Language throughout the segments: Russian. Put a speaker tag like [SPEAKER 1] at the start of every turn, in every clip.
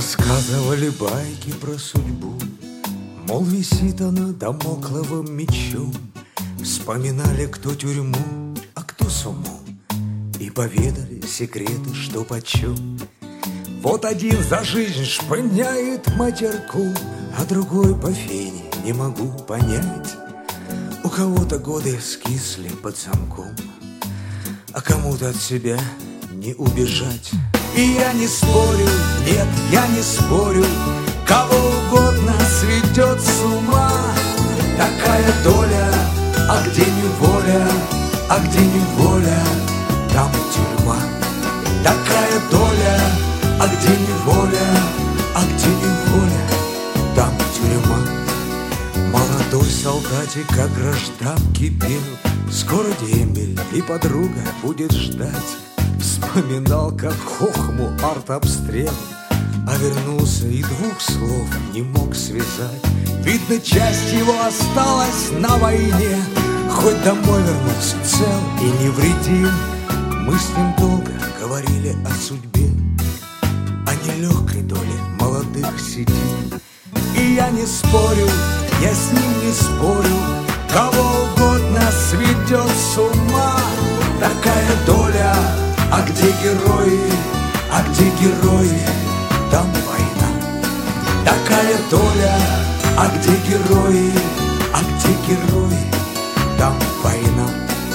[SPEAKER 1] Рассказывали байки про судьбу, мол, висит она дамокловым мечом. Вспоминали, кто тюрьму, а кто суму, и поведали секреты, что почем. Вот один за жизнь шпыняет матерку, а другой по фене не могу понять. У кого-то годы скисли под замком, а кому-то от себя не убежать. И я не спорю, нет, я не спорю, кого угодно сведет с ума. Такая доля, а где неволя, а где неволя, там тюрьма. Такая доля, а где неволя, а где неволя, там тюрьма. Молодой солдатик, как гражданки пел, скоро дембель и подруга будет ждать. Вспоминал, как хохму артобстрел, а вернулся и двух слов не мог связать. Видно, часть его осталась на войне, хоть домой вернулся цел и невредим. Мы с ним долго говорили о судьбе, о нелегкой доле молодых сидим. И я не спорю, я с ним не спорю, кого угодно сведет с ума. Такая доля, а где герои, а где герои, там война. Такая доля, а где герои, а где герои, там война.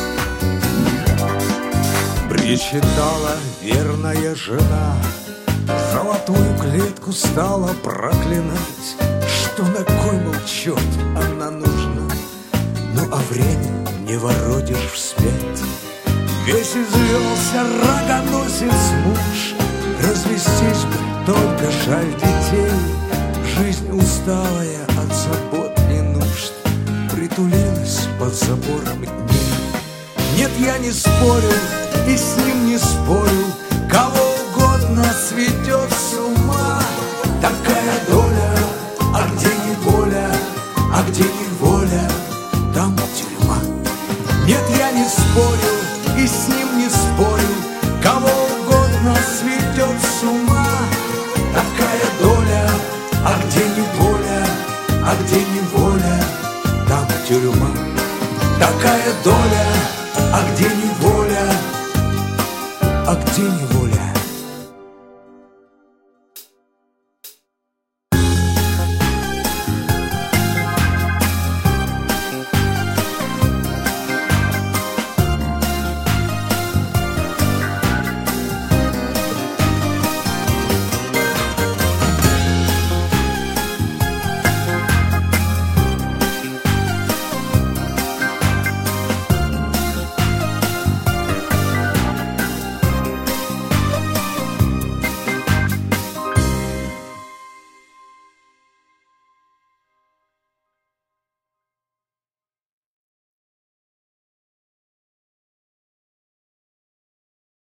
[SPEAKER 1] Причитала верная жена, золотую клетку стала проклинать. Что на кой, мол, черт, она нужна? Ну а время не воротишь вспять. Весь извелся рогоносец муж, развестись бы, только жаль детей. Жизнь усталая от забот и нужд притулилась под забором дней. Нет, я не спорю и с ним не спорю, кого угодно сведет с ума. Такая доля, а где неволя, а где неволя, там тюрьма. Нет, я не спорю и с ним не спорю, кого угодно сведет с ума. Такая доля, а где неволя, а где неволя, там тюрьма. Такая доля,